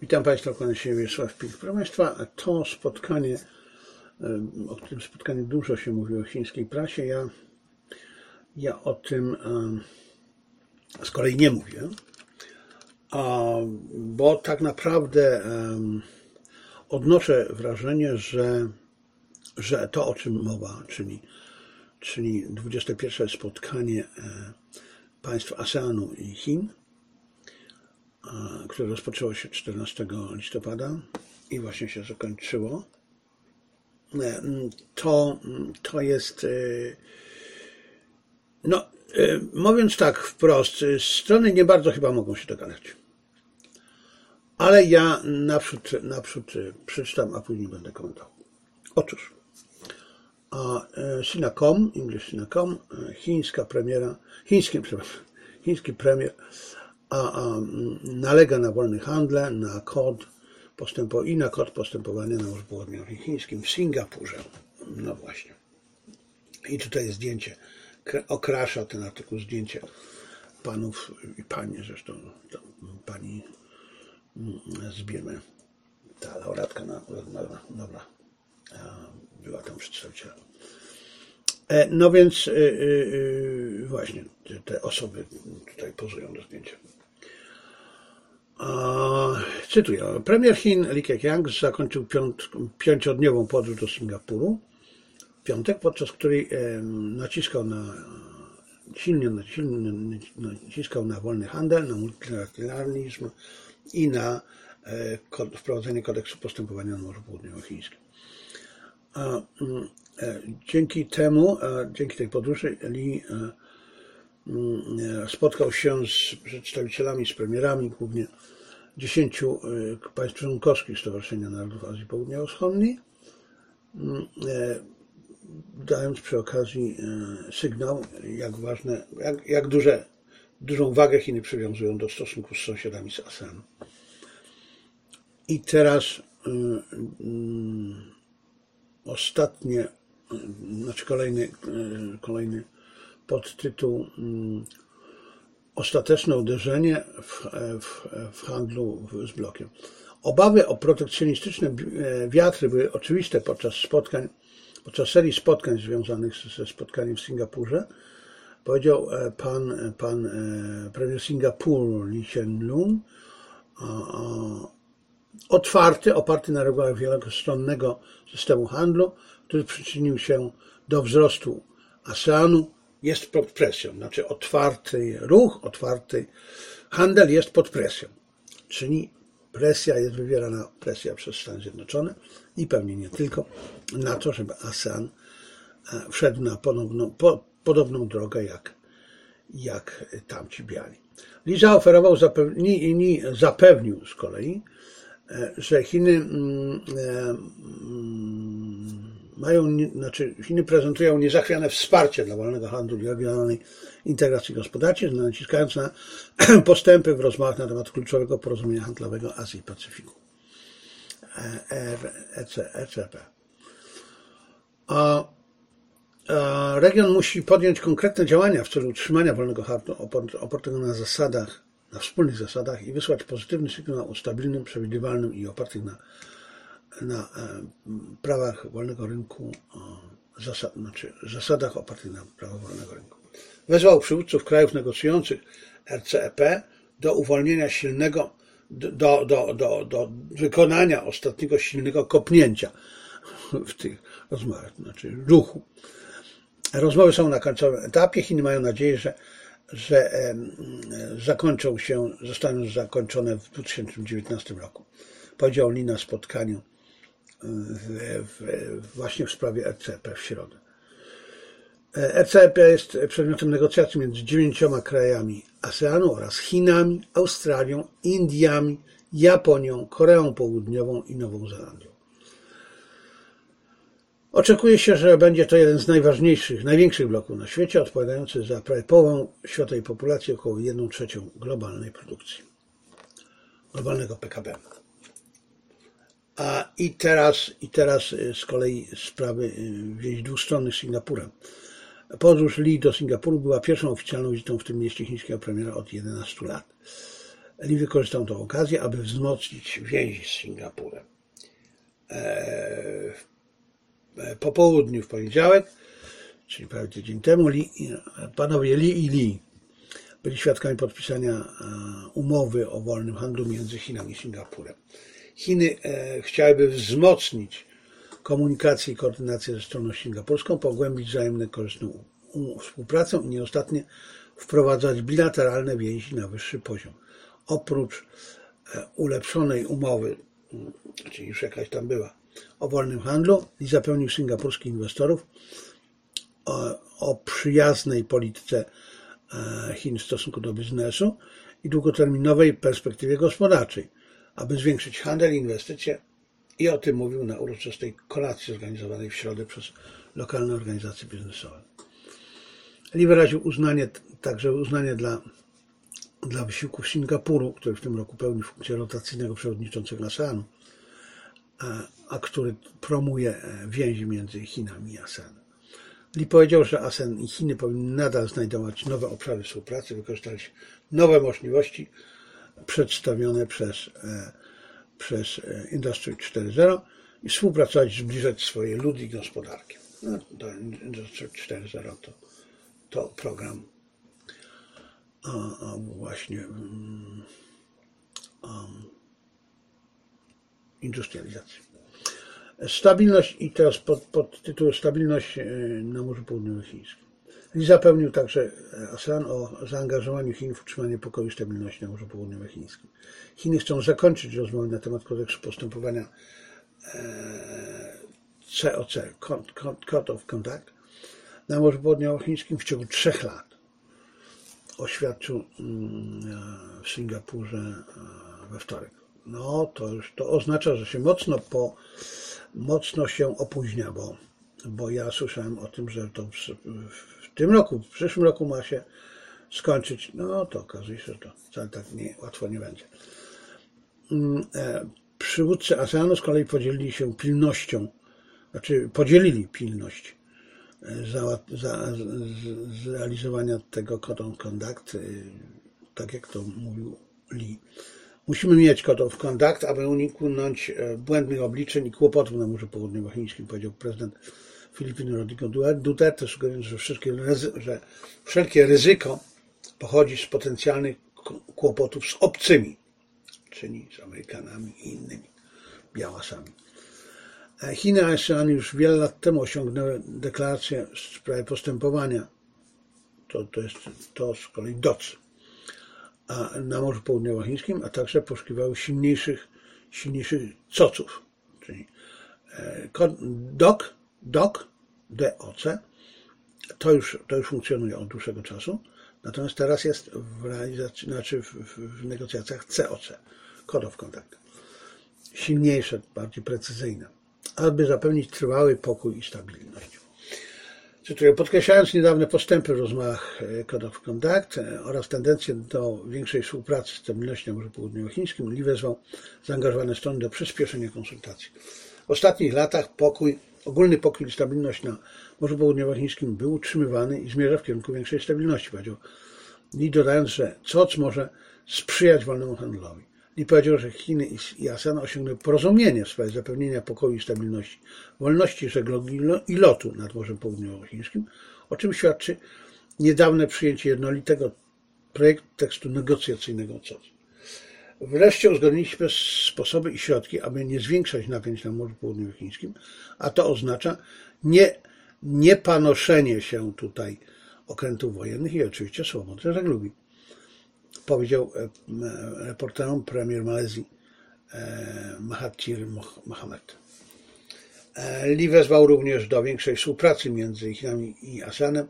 Witam Państwa, kłaniam się Wiesław Pik. Proszę Państwa, to spotkanie, o którym spotkaniu dużo się mówi o chińskiej prasie, ja o tym z kolei nie mówię, bo tak naprawdę odnoszę wrażenie, że to, o czym mowa, czyli 21. spotkanie państw ASEANu i Chin, które rozpoczęło się 14 listopada i właśnie się zakończyło, to jest, mówiąc tak wprost, strony nie bardzo chyba mogą się dogadać. Ale ja naprzód przeczytam, a później będę komentował. Otóż Sinacom, English Sinacom, chiński premier nalega na wolny handel, na kod postępowania na uzgodnieniu chińskim w Singapurze. No właśnie. I tutaj jest zdjęcie, okrasza ten artykuł zdjęcie panów i pani, zresztą pani z Birmy, ta laureatka Nobla była tam przedstawicielem. No więc właśnie te osoby tutaj pozują do zdjęcia. Cytuję. Premier Chin Li Keqiang zakończył pięciodniową podróż do Singapuru w piątek, podczas której silnie naciskał na wolny handel, na multilateralizm i na wprowadzenie kodeksu postępowania na Morzu Południowochińskim. Dzięki tej podróży Li spotkał się z przedstawicielami, z premierami, głównie 10 państw członkowskich Stowarzyszenia Narodów Azji Południowo-Wschodniej, dając przy okazji sygnał, jak dużą wagę Chiny przywiązują do stosunków z sąsiadami z ASEAN. I teraz kolejny podtytuł: ostateczne uderzenie w handlu z blokiem. Obawy o protekcjonistyczne wiatry były oczywiste podczas serii spotkań związanych ze spotkaniem w Singapurze, powiedział pan premier Singapuru Lee Hsien Loong, oparty na regułach wielostronnego systemu handlu, który przyczynił się do wzrostu ASEANu, jest pod presją. Znaczy otwarty ruch, otwarty handel jest pod presją. Czyli jest wywierana presja przez Stany Zjednoczone i pewnie nie tylko na to, żeby ASEAN wszedł na podobną drogę jak tamci biali. Li zapewnił z kolei, że Chiny Chiny prezentują niezachwiane wsparcie dla wolnego handlu i regionalnej integracji gospodarczej, naciskając na postępy w rozmowach na temat kluczowego porozumienia handlowego Azji i Pacyfiku, ECP. Region musi podjąć konkretne działania w celu utrzymania wolnego handlu opartego na wspólnych zasadach i wysłać pozytywny sygnał o stabilnym, przewidywalnym i opartych na prawach wolnego rynku, zasadach opartych na prawach wolnego rynku. Wezwał przywódców krajów negocjujących RCEP do uwolnienia do wykonania ostatniego silnego kopnięcia w tych rozmowach, ruchu. Rozmowy są na końcowym etapie. Chiny mają nadzieję, że zostaną zakończone w 2019 roku. Powiedział Li na spotkaniu właśnie w sprawie RCEP w środę. RCEP jest przedmiotem negocjacji między 9 krajami ASEANu oraz Chinami, Australią, Indiami, Japonią, Koreą Południową i Nową Zelandią. Oczekuje się, że będzie to jeden z największych bloków na świecie, odpowiadający za prawie połowę światowej populacji, około 1/3 globalnej produkcji, globalnego PKB. I teraz z kolei sprawy więzi dwustronnych z Singapurem. Podróż Li do Singapuru była pierwszą oficjalną wizytą w tym mieście chińskiego premiera od 11 lat. Li wykorzystał tę okazję, aby wzmocnić więzi z Singapurem. Po południu w poniedziałek, czyli prawie tydzień temu, panowie Li i Li byli świadkami podpisania umowy o wolnym handlu między Chinami i Singapurem. Chiny chciałyby wzmocnić komunikację i koordynację ze stroną singapurską, pogłębić wzajemną korzystną współpracę i nieostatnie wprowadzać bilateralne więzi na wyższy poziom. Oprócz ulepszonej umowy, czyli już jakaś tam była, o wolnym handlu, i zapewnił singapurskich inwestorów o przyjaznej polityce Chin w stosunku do biznesu i długoterminowej perspektywie gospodarczej, aby zwiększyć handel i inwestycje, i o tym mówił na uroczystej kolacji zorganizowanej w środę przez lokalne organizacje biznesowe. Li wyraził także uznanie dla wysiłków Singapuru, który w tym roku pełni funkcję rotacyjnego przewodniczącego ASEAN-u, a który promuje więzi między Chinami i ASEAN. Li powiedział, że ASEAN i Chiny powinny nadal znajdować nowe obszary współpracy, wykorzystać nowe możliwości przedstawione przez Industry 4.0 i współpracować, zbliżać swoje ludy i gospodarki. No, to Industry 4.0 to program właśnie industrializacji. Stabilność, i teraz pod tytuł Stabilność na Morzu Południowochińskim. Li zapewnił także ASEAN o zaangażowaniu Chin w utrzymanie pokoju i stabilności na Morzu Południowochińskim. Chiny chcą zakończyć rozmowy na temat kodeksu postępowania COC, Code of Conduct, na Morzu Południowochińskim w ciągu 3 lat. Oświadczył w Singapurze we wtorek. No, to oznacza, że się mocno się opóźnia, bo ja słyszałem o tym, że to w tym roku, w przyszłym roku ma się skończyć. No, to okazuje się, że to wcale tak łatwo nie będzie. Przywódcy ASEANu z kolei podzielili pilność zrealizowania tego Code of Conduct, tak jak to mówił Li. Musimy mieć Code of Conduct, aby uniknąć błędnych obliczeń i kłopotów na Morzu Południowochińskim, powiedział prezydent Filipin Rodrigo Duterte, sugerując, że wszelkie ryzyko pochodzi z potencjalnych kłopotów z obcymi, czyli z Amerykanami i innymi białasami. Chiny i ASEAN już wiele lat temu osiągnęły deklarację w sprawie postępowania, to z kolei DOC, na Morzu Południowochińskim, a także poszukiwały silniejszych coców, czyli DOC, to już funkcjonuje od dłuższego czasu, natomiast teraz jest w realizacji, w negocjacjach COC, Code of Conduct, silniejsze, bardziej precyzyjne, aby zapewnić trwały pokój i stabilność. Cytuję: podkreślając niedawne postępy w rozmowach Code of Conduct oraz tendencję do większej współpracy i stabilności na Morzu Południowochińskim, Li wezwał zaangażowane strony do przyspieszenia konsultacji. W ostatnich latach ogólny pokój i stabilność na Morzu Południowochińskim był utrzymywany i zmierza w kierunku większej stabilności, powiedział Li, dodając, że COC może sprzyjać wolnemu handlowi. Li powiedział, że Chiny i ASEAN osiągnęły porozumienie w sprawie zapewnienia pokoju i stabilności, wolności żeglugi i lotu nad Morzem Południowochińskim, o czym świadczy niedawne przyjęcie jednolitego projektu tekstu negocjacyjnego COC. Wreszcie uzgodniliśmy sposoby i środki, aby nie zwiększać napięć na Morzu Południowochińskim, a to oznacza nie panoszenie się tutaj okrętów wojennych i oczywiście swobodnej żeglugi, powiedział reporterom premier Malezji Mahathir Mohamad. Li wezwał również do większej współpracy między Chinami i ASEANem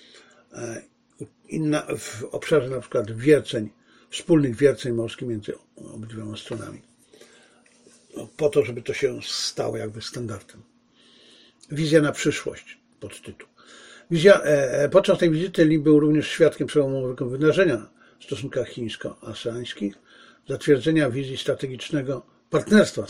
w obszarze na przykład wspólnych wierceń morskich między obydwiema stronami, po to, żeby to się stało jakby standardem. Wizja na przyszłość, podtytuł. Podczas tej wizyty Li był również świadkiem przełomowego wydarzenia w stosunkach chińsko-aseańskich, zatwierdzenia wizji partnerstwa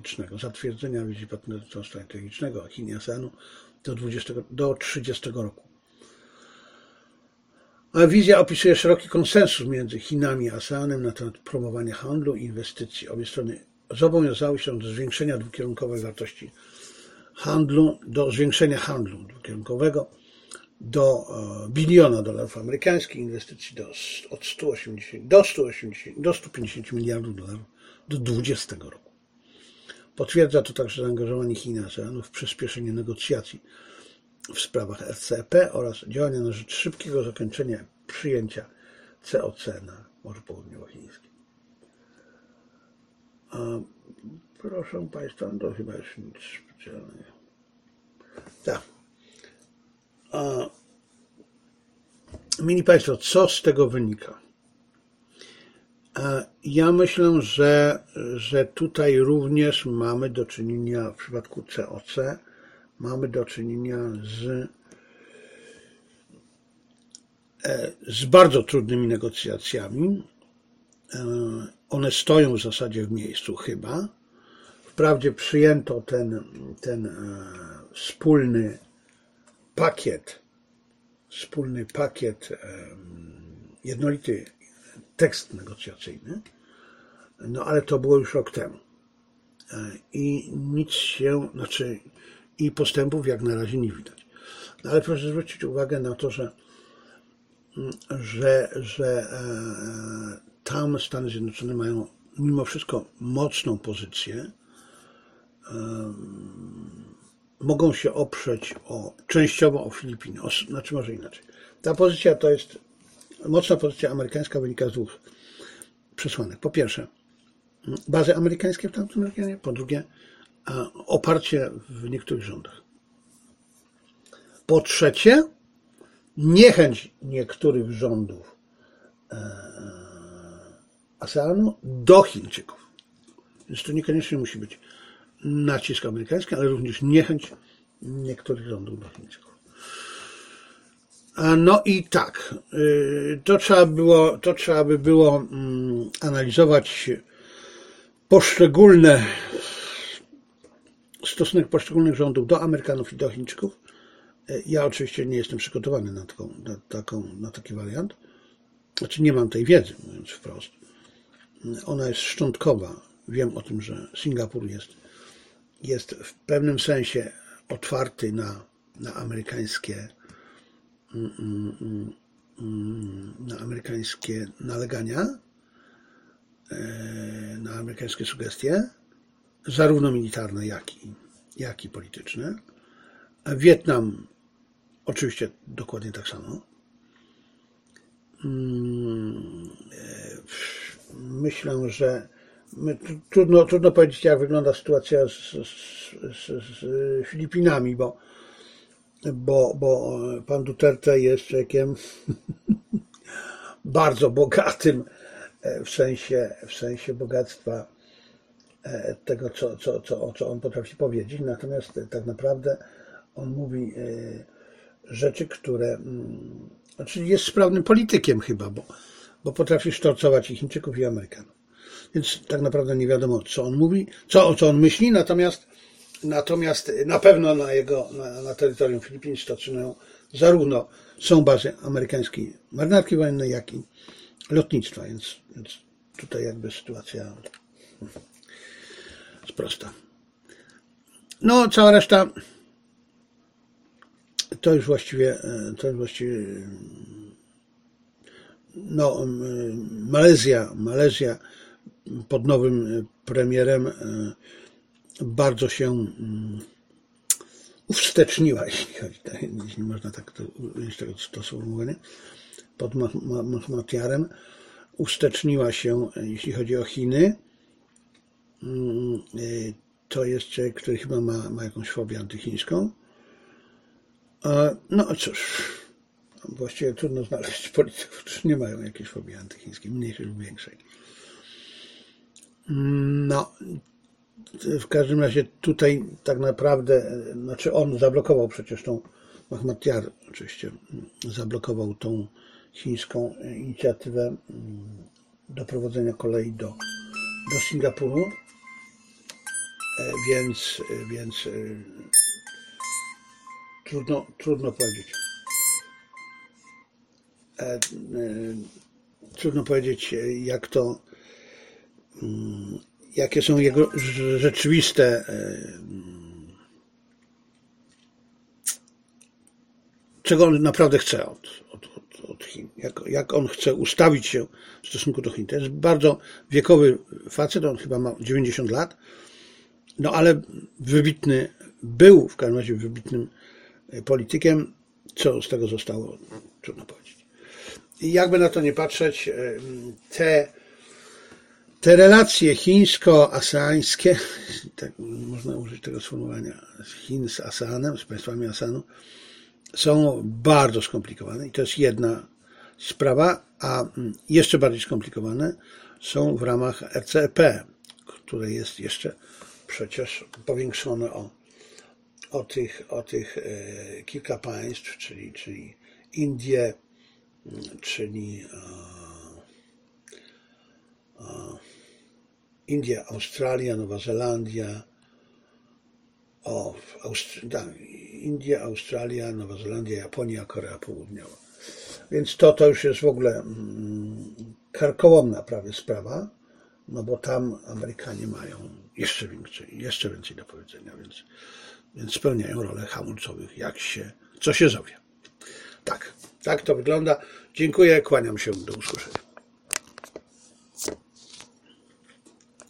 strategicznego Chin i ASEANu do 30 roku. A wizja opisuje szeroki konsensus między Chinami a ASEANem na temat promowania handlu i inwestycji. Obie strony zobowiązały się do zwiększenia dwukierunkowej wartości handlu, do zwiększenia handlu dwukierunkowego do $1 billion amerykańskich, inwestycji od 150 miliardów dolarów do 2020 roku. Potwierdza to także zaangażowanie Chin i ASEANu w przyspieszenie negocjacji w sprawach RCEP oraz działania na rzecz szybkiego zakończenia przyjęcia COC na Morzu Południowochińskim. Proszę Państwa, to chyba już nic specjalnego. Tak. Mili Państwo, co z tego wynika? Ja myślę, że tutaj również mamy do czynienia w przypadku COC, mamy do czynienia z bardzo trudnymi negocjacjami. One stoją w zasadzie w miejscu chyba. Wprawdzie przyjęto ten wspólny pakiet, jednolity tekst negocjacyjny, no ale to było już rok temu. I nic się, i postępów jak na razie nie widać. No ale proszę zwrócić uwagę na to, że tam Stany Zjednoczone mają mimo wszystko mocną pozycję. Mogą się oprzeć częściowo o Filipiny, znaczy może inaczej. Ta pozycja to jest mocna pozycja amerykańska, wynika z dwóch przesłanek. Po pierwsze, bazy amerykańskie w tamtym regionie, po drugie, oparcie w niektórych rządach. Po trzecie, niechęć niektórych rządów ASEANu do Chińczyków. Więc to niekoniecznie musi być nacisk amerykański, ale również niechęć niektórych rządów do Chińczyków. No i tak, to trzeba by było analizować stosunek poszczególnych rządów do Amerykanów i do Chińczyków. Ja oczywiście nie jestem przygotowany na taki wariant. Znaczy nie mam tej wiedzy, mówiąc wprost. Ona jest szczątkowa. Wiem o tym, że Singapur jest w pewnym sensie otwarty na amerykańskie nalegania, na amerykańskie sugestie, zarówno militarne, jak i polityczne. Wietnam oczywiście dokładnie tak samo. Myślę, że trudno powiedzieć, jak wygląda sytuacja z Filipinami, bo pan Duterte jest człowiekiem bardzo bogatym w sensie bogactwa tego, co on potrafi powiedzieć. Natomiast tak naprawdę on mówi rzeczy, które... Znaczy jest sprawnym politykiem chyba, bo potrafi sztorcować i Chińczyków, i Amerykanów. Więc tak naprawdę nie wiadomo, co on mówi, co on myśli, natomiast na pewno na terytorium Filipin stacjonują zarówno są bazy amerykańskiej marynarki wojennej, jak i lotnictwa, więc tutaj jakby sytuacja jest prosta. No, cała reszta to już właściwie no, Malezja pod nowym premierem bardzo się uwsteczniła, jeśli można tak ująć to sformułowanie, pod Mahathirem uwsteczniła się, jeśli chodzi o Chiny. To jest człowiek, który chyba ma jakąś fobię antychińską. No cóż, właściwie trudno znaleźć polityków, którzy nie mają jakiejś fobii antychińskiej, mniejszej lub większej. No, w każdym razie tutaj tak naprawdę, znaczy on zablokował przecież tą, Mahathir oczywiście zablokował tą chińską inicjatywę doprowadzenia kolei do Singapuru, więc trudno powiedzieć. trudno powiedzieć, jakie są jego rzeczywiste czego on naprawdę chce od Chin, jak on chce ustawić się w stosunku do Chin. To jest bardzo wiekowy facet, on chyba ma 90 lat, no ale wybitny, był w każdym razie wybitnym politykiem. Co z tego zostało, trudno powiedzieć. I jakby na to nie patrzeć, te relacje chińsko-aseańskie, tak można użyć tego sformułowania, Chin z ASEANem, z państwami ASEANu, są bardzo skomplikowane i to jest jedna sprawa, a jeszcze bardziej skomplikowane są w ramach RCEP, które jest jeszcze przecież powiększone o tych kilka państw, czyli Indie, czyli India, Australia, Nowa Zelandia, India, Australia, Nowa Zelandia, Japonia, Korea Południowa. Więc to już jest w ogóle karkołomna prawie sprawa, no bo tam Amerykanie mają jeszcze więcej do powiedzenia, więc spełniają rolę hamulcowych, co się zowie. Tak to wygląda. Dziękuję, kłaniam się, do usłyszenia.